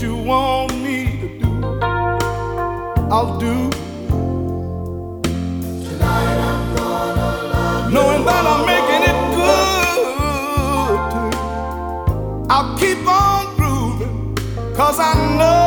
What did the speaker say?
you want me to do, I'll do. Tonight I'm gonna love you, knowing that I'm making it good to you. I'll keep on grooving, 'cause I know